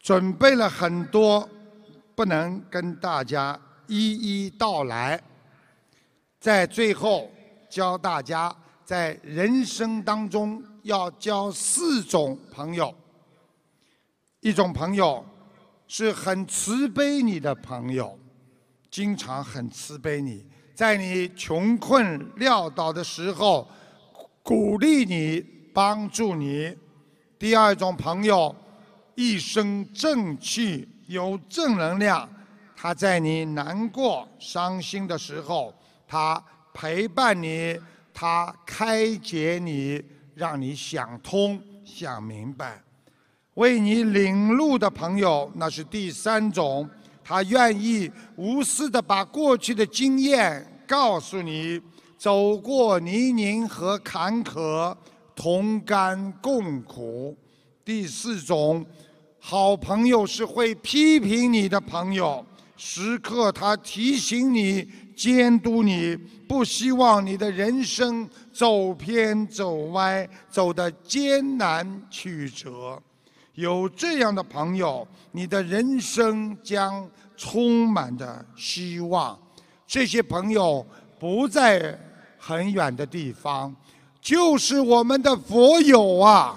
准备了很多，不能跟大家一一道来。在最后教大家，在人生当中要交4种朋友。一种朋友是很慈悲你的朋友，经常很慈悲你，在你穷困潦倒的时候鼓励你，帮助你。第二种朋友一身正气，有正能量，他在你难过伤心的时候，他陪伴你，他开解你，让你想通想明白。为你领路的朋友，那是第3种，他愿意无私地把过去的经验告诉你，走过泥泞和坎坷，同甘共苦。第4种，好朋友是会批评你的朋友，时刻他提醒你，监督你，不希望你的人生走偏走歪，走得艰难曲折。有这样的朋友，你的人生将充满着希望。这些朋友不在很远的地方，就是我们的佛友啊。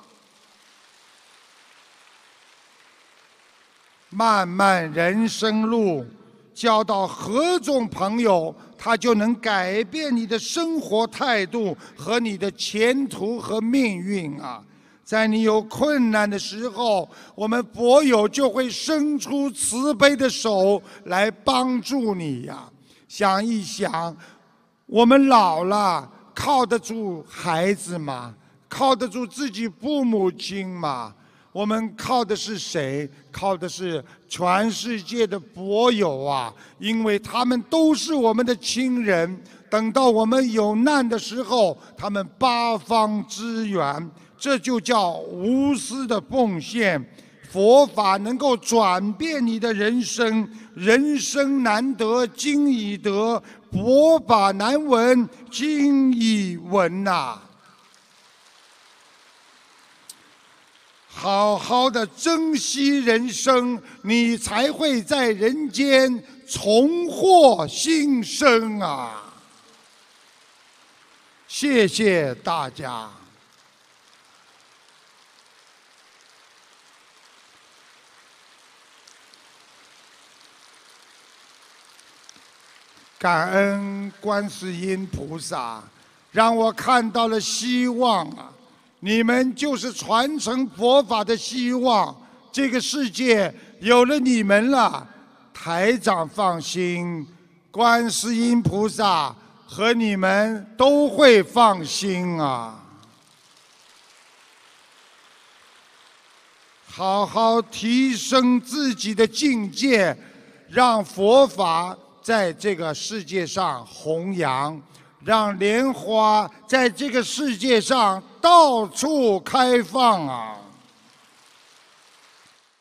漫漫人生路，交到何种朋友，他就能改变你的生活态度和你的前途和命运啊！在你有困难的时候，我们佛友就会伸出慈悲的手来帮助你呀。想一想，我们老了，靠得住孩子吗？靠得住自己父母亲吗？我们靠的是谁？靠的是全世界的佛友啊！因为他们都是我们的亲人，等到我们有难的时候，他们八方支援。这就叫无私的奉献。佛法能够转变你的人生，人生难得今已得，佛法难闻今已闻呐。好好的珍惜人生，你才会在人间重获新生啊！谢谢大家。感恩观世音菩萨，让我看到了希望啊！你们就是传承佛法的希望，这个世界有了你们了，台长放心，观世音菩萨和你们都会放心啊！好好提升自己的境界，让佛法在这个世界上弘扬，让莲花在这个世界上到处开放啊！